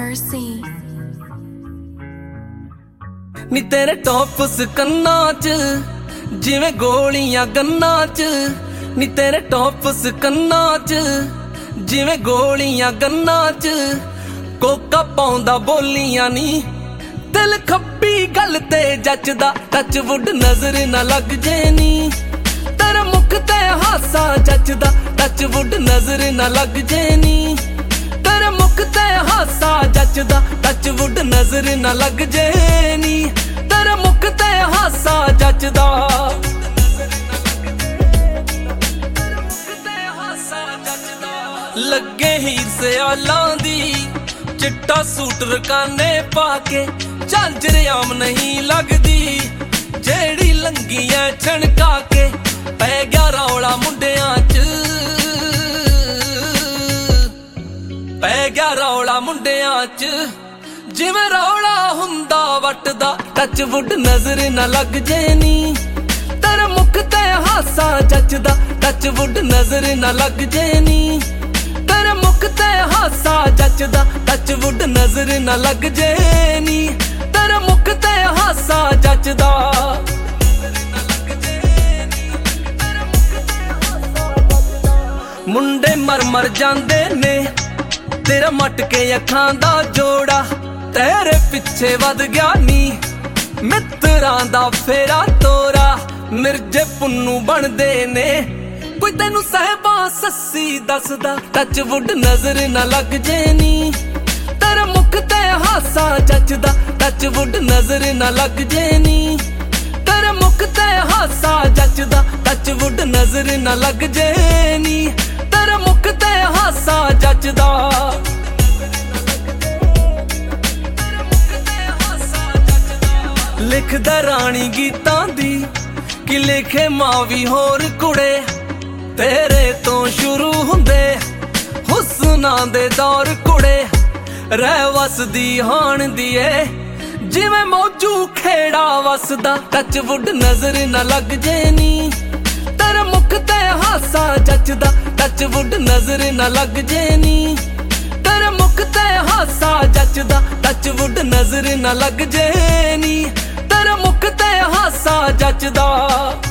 mercy. नी तेरे tops कन्ना च जिवें गोलियां गन्ना च, नी तेरे टॉप्स कन्ना च जिवें गोलियां गन्ना च। कोका पाउंदा बोलियां नी दिल खब्बी गल ते जचदा, टच वुड नजर ना लग जे नी तेरा मुख ते हासा जचदा, टच वुड नजर ना लग जे नी तेरे मुख ते हासा जचदा, टच वुड नजर ना लग जे नी तेरे मुख ते हासा जचदा। लगे हीर सियालां दी चिट्टा सूट रकाने पाके, झांझरियाम नहीं लगदी जेड़ी लंगियां छणका के। पै गया रौला मुंडियां च, पै गया रौला मुंडियां च जिवें रौला हुंदा वटदा, टच वुड नजर ना लग जे नी तेरे मुख ते हासा जचदा, टच वुड नजर ना लग जे नी तेरे मुख ते हासा जचदा, टच वुड नजर ना लग जे नी तेरे मुख ते हासा जचदा। मुंडे मर मर जांदे ने तेरा मटके अखां दा जोड़ा, तेरे पिछे वध गया नी मित्रां दा फेरा तोरा। मिर्जे पुन्नू बनदे ने कोई तेनू सहबा सस्सी दसदा, टच वुड नजर ना लग जे नी तेरे मुख ते हासा जचदा, टच वुड नजर ना लग जे नी तेरे मुख ते हासा जचदा, टच वुड नजर ना लग जे नी तेरे मुख ते हासा जचदा। लिखदा रानी गीतां दी कि लिखे मावी होर कुड़े, तेरे तो शुरू हुंदे हुस्नां दे दौर कुड़े। रह वसदी हाण दिए जिवें मौजू खेड़ा वसदा, टच वुड नजर ना लग जे नी तेरे मुख ते हासा जचदा, टच वुड नजर ना लग जे नी तेरे मुख ते हासा जचदा, टच वुड नजर ना लग जे नी तेरे मुख ते हासा जचदा।